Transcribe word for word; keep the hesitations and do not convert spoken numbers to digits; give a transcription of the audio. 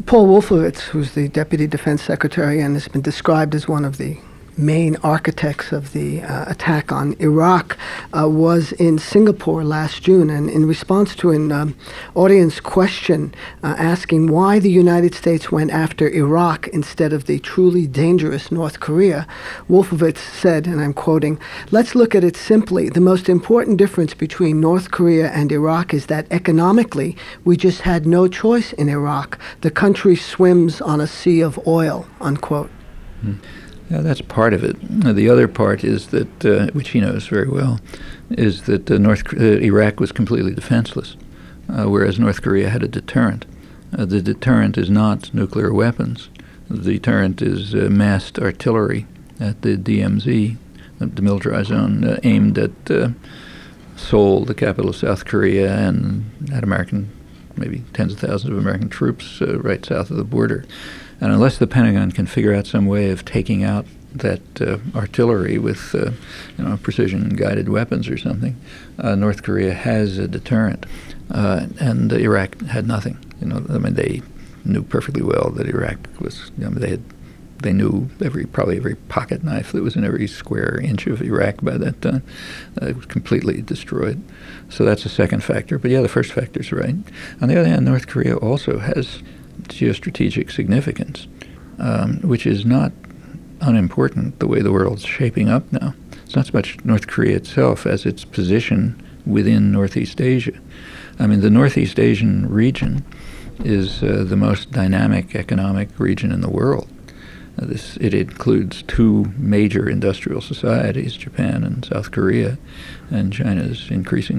Paul Wolfowitz, who's the Deputy Defense Secretary and has been described as one of the main architects of the uh, attack on Iraq, uh, was in Singapore last June, and in response to an um, audience question uh, asking why the United States went after Iraq instead of the truly dangerous North Korea, Wolfowitz said, and I'm quoting, "Let's look at it simply. The most important difference between North Korea and Iraq is that economically, we just had no choice in Iraq. The country swims on a sea of oil," unquote. Hmm. Yeah, that's part of it. Uh, the other part is that, uh, which he knows very well, is that uh, North uh, Iraq was completely defenseless, uh, whereas North Korea had a deterrent. Uh, the deterrent is not nuclear weapons. The deterrent is uh, massed artillery at the D M Z, the demilitarized zone, uh, aimed at uh, Seoul, the capital of South Korea, and at American, maybe tens of thousands of American troops uh, right south of the border. And unless the Pentagon can figure out some way of taking out that uh, artillery with, uh, you know, precision-guided weapons or something, uh, North Korea has a deterrent, uh, and Iraq had nothing. You know, I mean, they knew perfectly well that Iraq was. You know, they had, they knew every probably every pocket knife that was in every square inch of Iraq by that time. Uh, it was completely destroyed. So that's the second factor. But yeah, the first factor's right. On the other hand, North Korea also has geostrategic significance, um, which is not unimportant the way the world's shaping up now. It's not so much North Korea itself as its position within Northeast Asia. I mean, the Northeast Asian region is uh, the most dynamic economic region in the world. Uh, this, it includes two major industrial societies, Japan and South Korea, and China's increasing